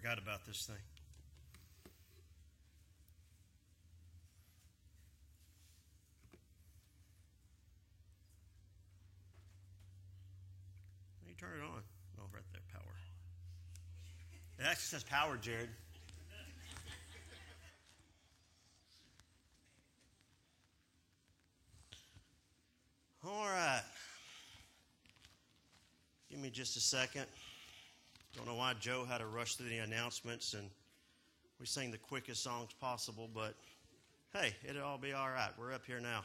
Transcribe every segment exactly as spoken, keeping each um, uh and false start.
Forgot about this thing. You turn it on. Oh, right there, power. It actually says power, Jared. All right. Give me just a second. Don't know why Joe had to rush through the announcements, and we sang the quickest songs possible, but hey, it'll all be all right. We're up here now.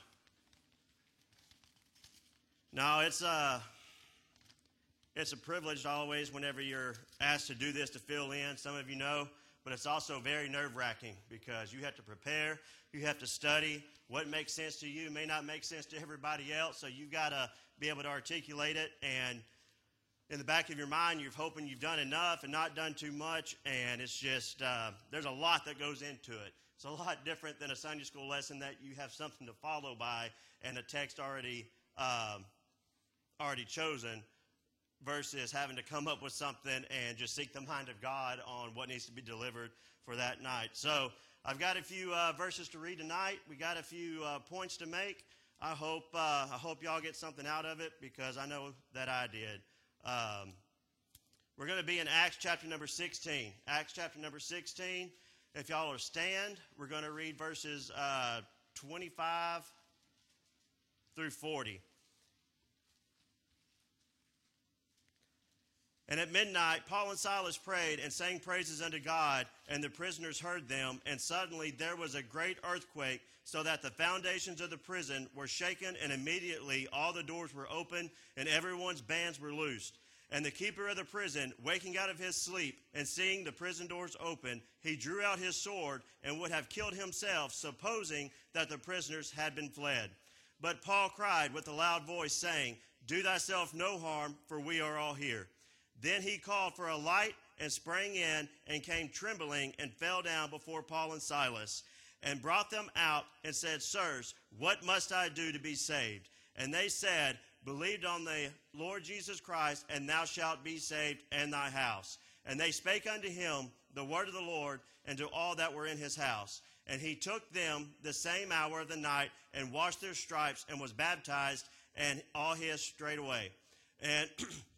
No, it's a, it's a privilege always whenever you're asked to do this to fill in. Some of you know, but it's also very nerve-wracking because you have to prepare, you have to study. What makes sense to you may not make sense to everybody else, so you've got to be able to articulate it, and in the back of your mind, you're hoping you've done enough and not done too much, and it's just, uh, there's a lot that goes into it. It's a lot different than a Sunday school lesson that you have something to follow by and a text already um, already chosen versus having to come up with something and just seek the mind of God on what needs to be delivered for that night. So I've got a few uh, verses to read tonight. We got a few uh, points to make. I hope, uh, I hope y'all get something out of it because I know that I did. Um, we're going to be in Acts chapter number sixteen. Acts chapter number sixteen. If y'all are stand, we're going to read verses uh, twenty-five through forty. And at midnight, Paul and Silas prayed and sang praises unto God, and the prisoners heard them. And suddenly there was a great earthquake, so that the foundations of the prison were shaken, and immediately all the doors were opened, and everyone's bands were loosed. And the keeper of the prison, waking out of his sleep, and seeing the prison doors open, he drew out his sword, and would have killed himself, supposing that the prisoners had been fled. But Paul cried with a loud voice, saying, Do thyself no harm, for we are all here. Then he called for a light, and sprang in, and came trembling, and fell down before Paul and Silas, and brought them out, and said, Sirs, what must I do to be saved? And they said, Believe on the Lord Jesus Christ, and thou shalt be saved, and thy house. And they spake unto him the word of the Lord, and to all that were in his house. And he took them the same hour of the night, and washed their stripes, and was baptized, and all his straightway. And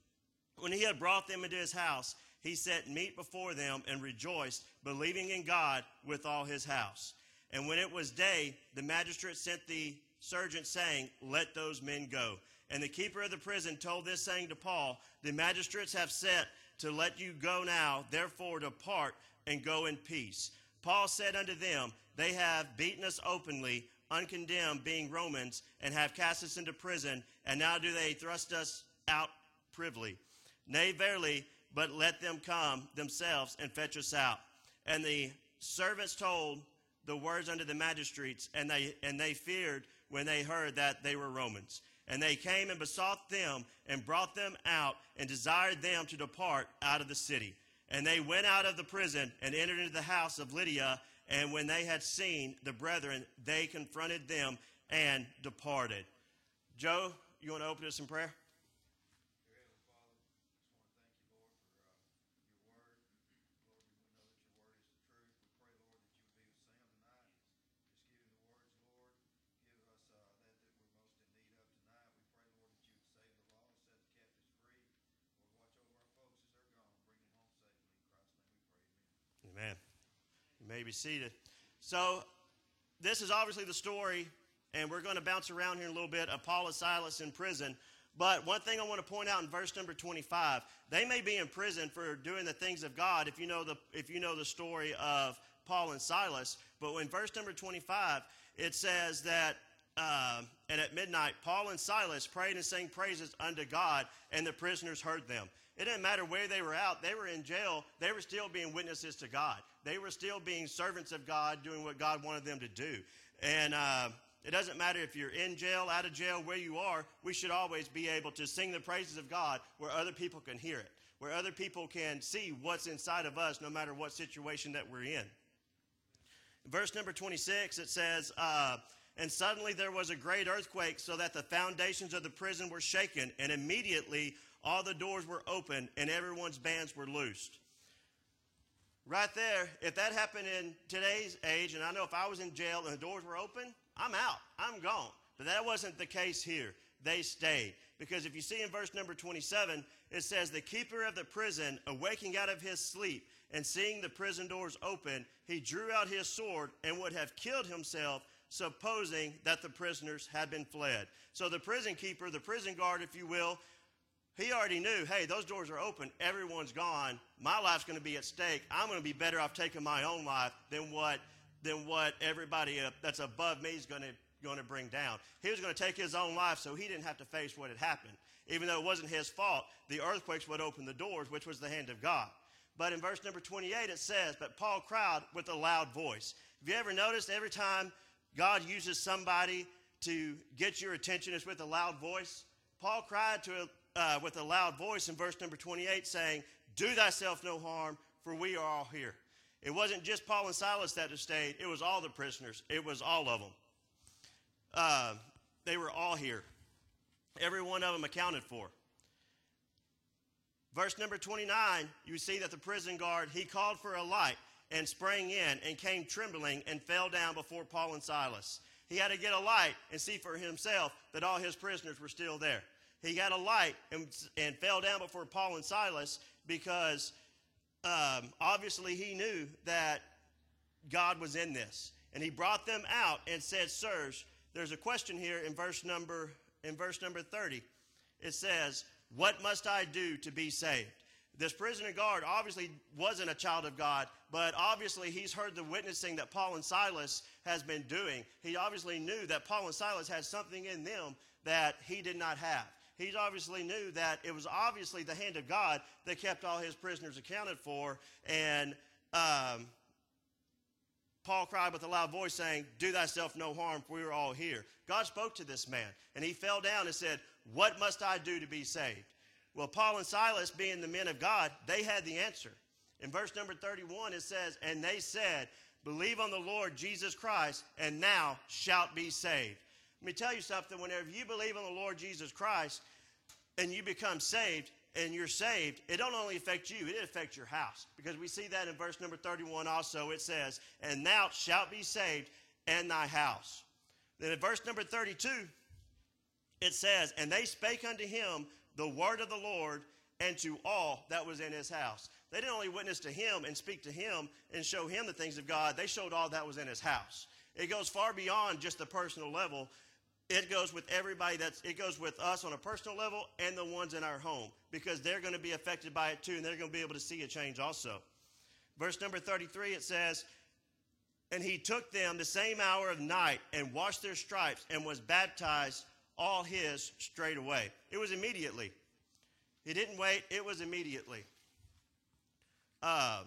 when he had brought them into his house, he set meat before them, and rejoiced, believing in God with all his house. And when it was day, the magistrate sent the sergeant, saying, Let those men go. And the keeper of the prison told this saying to Paul, The magistrates have sent to let you go now, therefore depart, and go in peace. Paul said unto them, They have beaten us openly, uncondemned, being Romans, and have cast us into prison, and now do they thrust us out privily. Nay, verily, but let them come themselves and fetch us out. And the servants told the words unto the magistrates, and they and they feared when they heard that they were Romans. And they came and besought them, and brought them out, and desired them to depart out of the city. And they went out of the prison, and entered into the house of Lydia. And when they had seen the brethren, they confronted them, and departed. Joe, you want to open us in prayer? Amen. You may be seated. So this is obviously the story, and we're going to bounce around here a little bit, of Paul and Silas in prison. But one thing I want to point out in verse number twenty-five, they may be in prison for doing the things of God if you know the if you know the story of Paul and Silas. But in verse number twenty-five, it says that uh, and at midnight, Paul and Silas prayed and sang praises unto God, and the prisoners heard them. It didn't matter where they were out. They were in jail. They were still being witnesses to God. They were still being servants of God, doing what God wanted them to do. And uh, it doesn't matter if you're in jail, out of jail, where you are. We should always be able to sing the praises of God where other people can hear it, where other people can see what's inside of us, no matter what situation that we're in. In verse number twenty-six, it says, uh, And suddenly there was a great earthquake, so that the foundations of the prison were shaken, and immediately all the doors were opened, and everyone's bands were loosed. Right there, if that happened in today's age, and I know if I was in jail and the doors were open, I'm out. I'm gone. But that wasn't the case here. They stayed. Because if you see in verse number twenty-seven, it says, the keeper of the prison, awaking out of his sleep and seeing the prison doors open, he drew out his sword and would have killed himself, supposing that the prisoners had been fled. So the prison keeper, the prison guard, if you will, he already knew, hey, those doors are open. Everyone's gone. My life's going to be at stake. I'm going to be better off taking my own life than what than what everybody that's above me is going to going to bring down. He was going to take his own life so he didn't have to face what had happened. Even though it wasn't his fault, the earthquakes would open the doors, which was the hand of God. But in verse number twenty-eight, it says, but Paul cried with a loud voice. Have you ever noticed every time God uses somebody to get your attention, it's with a loud voice? Paul cried to uh, with a loud voice in verse number twenty-eight, saying, do thyself no harm, for we are all here. It wasn't just Paul and Silas that had stayed. It was all the prisoners. It was all of them. Uh, they were all here. Every one of them accounted for. Verse number twenty-nine, you see that the prison guard, he called for a light and sprang in and came trembling and fell down before Paul and Silas. He had to get a light and see for himself that all his prisoners were still there. He got a light and, and fell down before Paul and Silas because um, obviously he knew that God was in this. And he brought them out and said, sirs, there's a question here in verse number in verse number thirty. It says, what must I do to be saved? This prisoner guard obviously wasn't a child of God, but obviously he's heard the witnessing that Paul and Silas has been doing. He obviously knew that Paul and Silas had something in them that he did not have. He obviously knew that it was obviously the hand of God that kept all his prisoners accounted for. And um, Paul cried with a loud voice saying, do thyself no harm, for we are all here. God spoke to this man, and he fell down and said, what must I do to be saved? Well, Paul and Silas, being the men of God, they had the answer. In verse number thirty-one, it says, and they said, believe on the Lord Jesus Christ, and thou shalt be saved. Let me tell you something. Whenever you believe on the Lord Jesus Christ and you become saved, and you're saved, it don't only affect you, it affects your house. Because we see that in verse number thirty-one also. It says, and thou shalt be saved, and thy house. Then in verse number thirty-two, it says, and they spake unto him the word of the Lord, and to all that was in his house. They didn't only witness to him and speak to him and show him the things of God, they showed all that was in his house. It goes far beyond just the personal level. It goes with everybody that's, it goes with us on a personal level and the ones in our home, because they're going to be affected by it too, and they're going to be able to see a change also. Verse number thirty-three, it says, and he took them the same hour of night and washed their stripes and was baptized, all his straight away. It was immediately. He didn't wait. It was immediately. Uh,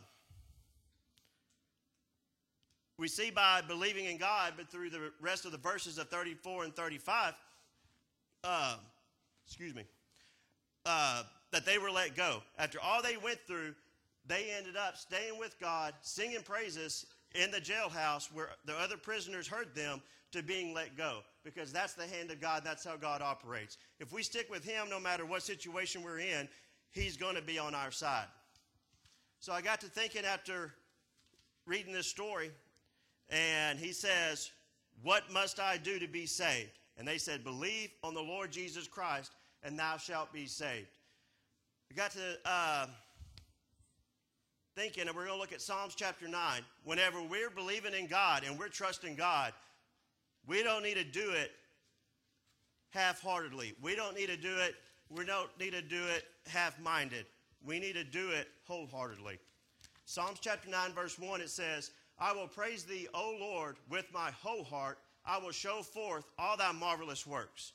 we see by believing in God, but through the rest of the verses of thirty-four and thirty-five, uh, excuse me, uh, that they were let go. After all they went through, they ended up staying with God, singing praises in the jailhouse where the other prisoners heard them, to being let go, because that's the hand of God. That's how God operates. If we stick with him, no matter what situation we're in, he's going to be on our side. So I got to thinking after reading this story, and he says, what must I do to be saved? And they said, believe on the Lord Jesus Christ, and thou shalt be saved. I got to uh, thinking, and we're going to look at Psalms chapter nine. Whenever we're believing in God and we're trusting God, we don't need to do it half-heartedly. We don't need to do it, we don't need to do it half-minded. We need to do it wholeheartedly. Psalms chapter nine, verse one, it says, I will praise thee, O Lord, with my whole heart. I will show forth all thy marvelous works.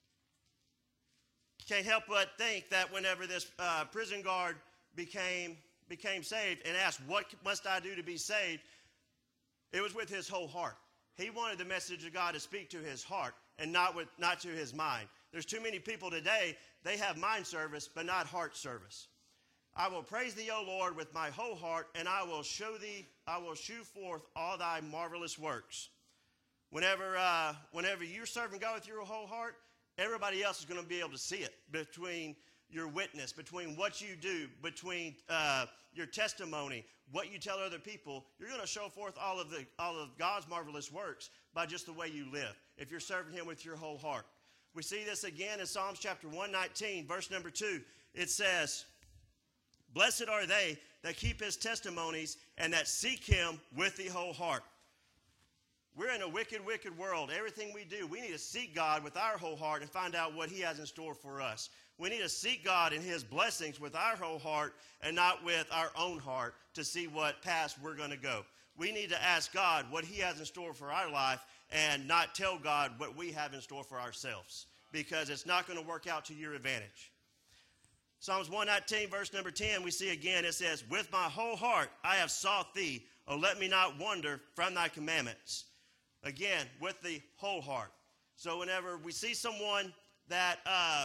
Can't help but think that whenever this uh, prison guard became, became saved and asked, what must I do to be saved? It was with his whole heart. He wanted the message of God to speak to his heart and not with, not to his mind. There's too many people today, they have mind service, but not heart service. I will praise thee, O Lord, with my whole heart, and I will show thee, I will shew forth all thy marvelous works. Whenever, uh, whenever you're serving God with your whole heart, everybody else is going to be able to see it between your witness, between what you do, between uh, your testimony, what you tell other people, you're going to show forth all of the all of God's marvelous works by just the way you live, if you're serving him with your whole heart. We see this again in Psalms chapter one nineteen, verse number two. It says, "Blessed are they that keep his testimonies and that seek him with the whole heart." We're in a wicked, wicked world. Everything we do, we need to seek God with our whole heart and find out what he has in store for us. We need to seek God and his blessings with our whole heart and not with our own heart to see what path we're going to go. We need to ask God what he has in store for our life and not tell God what we have in store for ourselves, because it's not going to work out to your advantage. Psalms one nineteen, verse number ten, we see again, it says, "With my whole heart I have sought thee. O let me not wander from thy commandments." Again, with the whole heart. So whenever we see someone that, uh,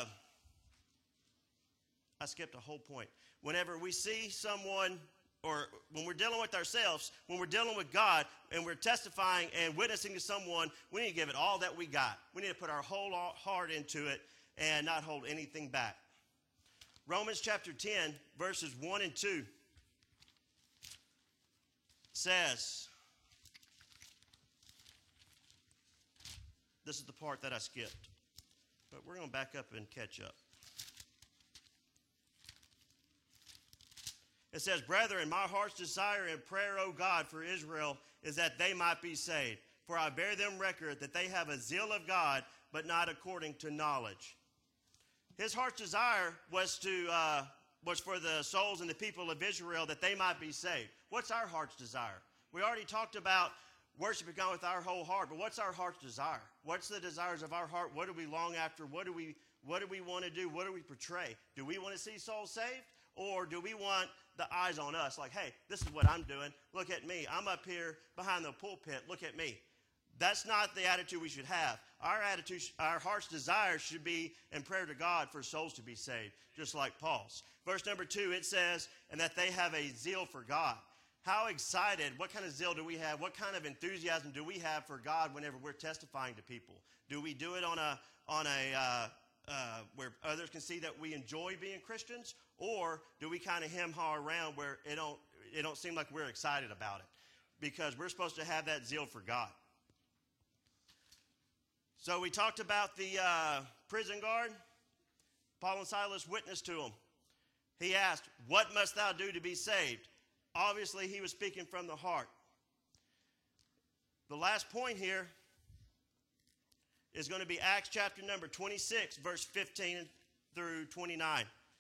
I skipped a whole point. Whenever we see someone, or when we're dealing with ourselves, when we're dealing with God, and we're testifying and witnessing to someone, we need to give it all that we got. We need to put our whole heart into it and not hold anything back. Romans chapter ten, verses one and two says, this is the part that I skipped, but we're going to back up and catch up. It says, "Brethren, my heart's desire and prayer, O God, for Israel, is that they might be saved. For I bear them record that they have a zeal of God, but not according to knowledge." His heart's desire was to uh, was for the souls and the people of Israel, that they might be saved. What's our heart's desire? We already talked about worshiping God with our whole heart, but what's our heart's desire? What's the desires of our heart? What do we long after? What do we what do we want to do? What do we portray? Do we want to see souls saved? Or do we want the eyes on us? Like, hey, this is what I'm doing. Look at me. I'm up here behind the pulpit. Look at me. That's not the attitude we should have. Our attitude, our heart's desire should be in prayer to God for souls to be saved, just like Paul's. Verse number two, it says, "And that they have a zeal for God." How excited, what kind of zeal do we have? What kind of enthusiasm do we have for God whenever we're testifying to people? Do we do it on a on a uh, uh, where others can see that we enjoy being Christians, or do we kind of hem-haw around where it don't it don't seem like we're excited about it? Because we're supposed to have that zeal for God. So we talked about the uh, prison guard. Paul and Silas witnessed to him. He asked, "What must thou do to be saved?" Obviously, he was speaking from the heart. The last point here is going to be Acts chapter number twenty-six, verse fifteen through twenty-nine.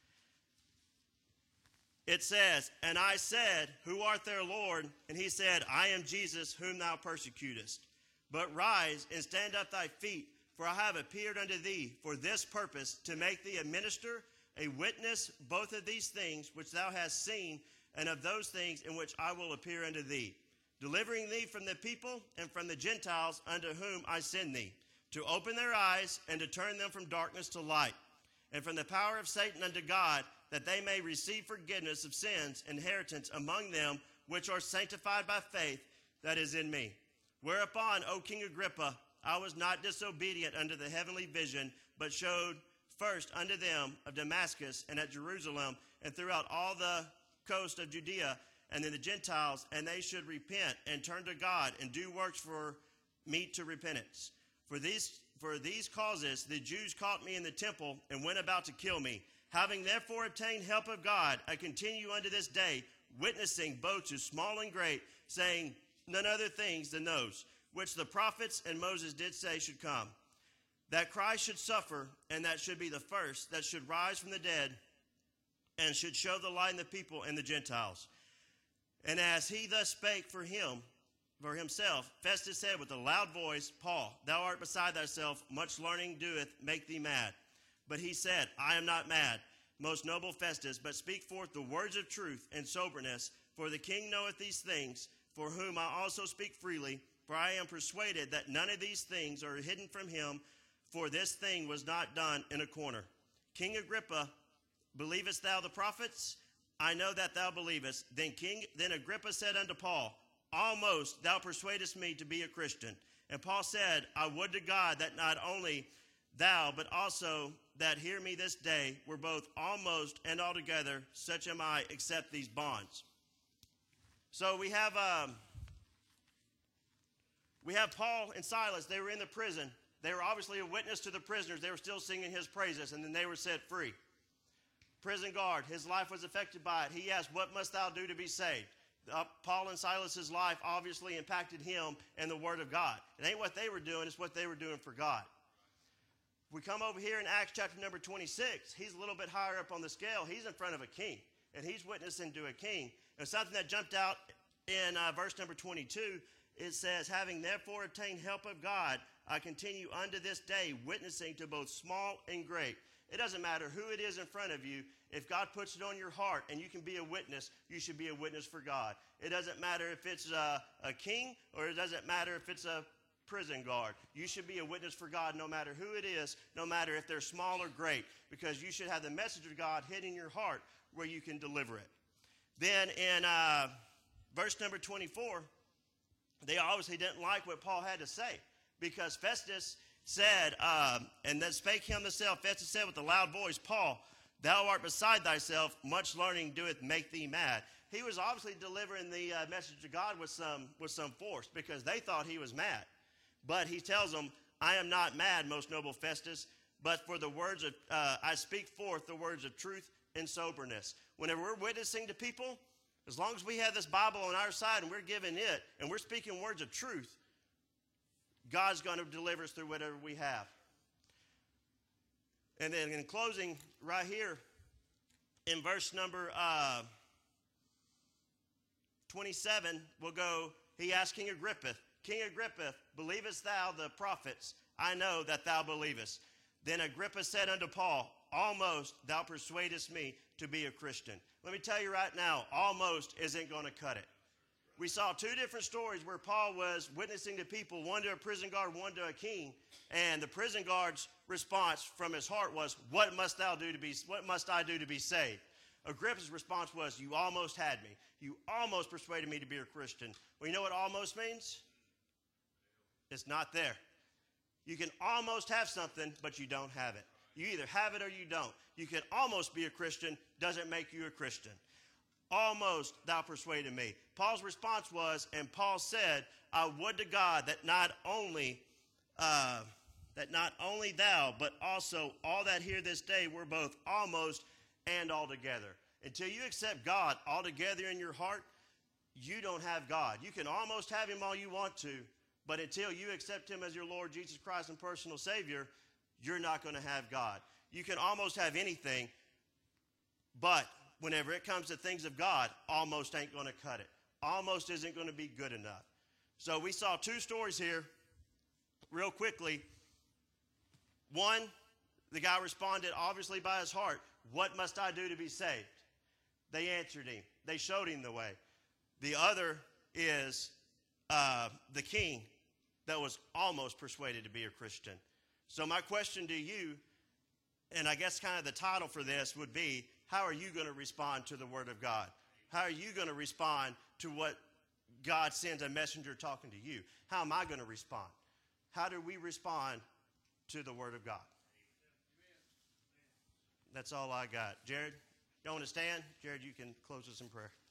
It says, "And I said, Who art thou, Lord? And he said, I am Jesus, whom thou persecutest. But rise and stand up thy feet, for I have appeared unto thee for this purpose, to make thee a minister, a witness, both of these things which thou hast seen, and of those things in which I will appear unto thee, delivering thee from the people and from the Gentiles unto whom I send thee, to open their eyes and to turn them from darkness to light, and from the power of Satan unto God, that they may receive forgiveness of sins, inheritance among them which are sanctified by faith that is in me. Whereupon, O King Agrippa, I was not disobedient unto the heavenly vision, but showed first unto them of Damascus and at Jerusalem and throughout all the coast of Judea and then the Gentiles, and they should repent and turn to God and do works for meet to repentance. For these for these causes the Jews caught me in the temple and went about to kill me. Having therefore obtained help of God, I continue unto this day, witnessing both to small and great, saying none other things than those which the prophets and Moses did say should come, that Christ should suffer, and that should be the first that should rise from the dead, and should show the light in the people and the Gentiles. And as he thus spake for him, for himself, Festus said with a loud voice, Paul, thou art beside thyself, much learning doeth make thee mad. But he said, I am not mad, most noble Festus, but speak forth the words of truth and soberness, for the king knoweth these things, for whom I also speak freely, for I am persuaded that none of these things are hidden from him, for this thing was not done in a corner. King Agrippa, believest thou the prophets? I know that thou believest. Then King, then Agrippa said unto Paul, almost thou persuadest me to be a Christian. And Paul said, I would to God that not only thou, but also that hear me this day were both almost and altogether, such am I, except these bonds. So we have um, we have Paul and Silas. They were in the prison. They were obviously a witness to the prisoners. They were still singing his praises, and then they were set free. Prison guard, his life was affected by it. He asked, what must thou do to be saved? Uh, Paul and Silas's life obviously impacted him and the word of God. It ain't what they were doing, it's what they were doing for God. We come over here in Acts chapter number twenty-six. He's a little bit higher up on the scale. He's in front of a king, and he's witnessing to a king. And something that jumped out in uh, verse number twenty-two, it says, having therefore obtained help of God, I continue unto this day, witnessing to both small and great. It doesn't matter who it is in front of you. If God puts it on your heart and you can be a witness, you should be a witness for God. It doesn't matter if it's a, a king or it doesn't matter if it's a prison guard. You should be a witness for God no matter who it is, no matter if they're small or great, because you should have the message of God hidden in your heart where you can deliver it. Then in uh, verse number twenty-four, they obviously didn't like what Paul had to say, because Festus said, um, and then spake him the self, Festus said with a loud voice, Paul, thou art beside thyself, much learning doeth make thee mad. He was obviously delivering the uh, message of God with some, with some force, because they thought he was mad. But he tells them, I am not mad, most noble Festus, but for the words of, uh, I speak forth the words of truth and soberness. Whenever we're witnessing to people, as long as we have this Bible on our side and we're giving it, and we're speaking words of truth, God's going to deliver us through whatever we have. And then in closing, right here, in verse number uh, twenty-seven, we'll go, he asked King Agrippa, King Agrippa, believest thou the prophets? I know that thou believest. Then Agrippa said unto Paul, almost thou persuadest me to be a Christian. Let me tell you right now, almost isn't going to cut it. We saw two different stories where Paul was witnessing to people, one to a prison guard, one to a king, and the prison guard's response from his heart was, what must thou do to be, what must I do to be saved? Agrippa's response was, you almost had me. You almost persuaded me to be a Christian. Well, you know what almost means? It's not there. You can almost have something, but you don't have it. You either have it or you don't. You can almost be a Christian, doesn't make you a Christian. Almost thou persuaded me. Paul's response was, and Paul said, I would to God that not only uh, that not only thou, but also all that hear this day were both almost and altogether. Until you accept God altogether in your heart, you don't have God. You can almost have him all you want to, but until you accept him as your Lord Jesus Christ and personal Savior, you're not going to have God. You can almost have anything, but whenever it comes to things of God, almost ain't going to cut it. Almost isn't going to be good enough. So we saw two stories here real quickly. One, the guy responded obviously by his heart, what must I do to be saved? They answered him. They showed him the way. The other is uh, the king that was almost persuaded to be a Christian. So my question to you, and I guess kind of the title for this would be, how are you going to respond to the word of God? How are you going to respond to what God sends a messenger talking to you? How am I going to respond? How do we respond to the word of God? That's all I got. Jared, you want to stand? Jared, you can close us in prayer.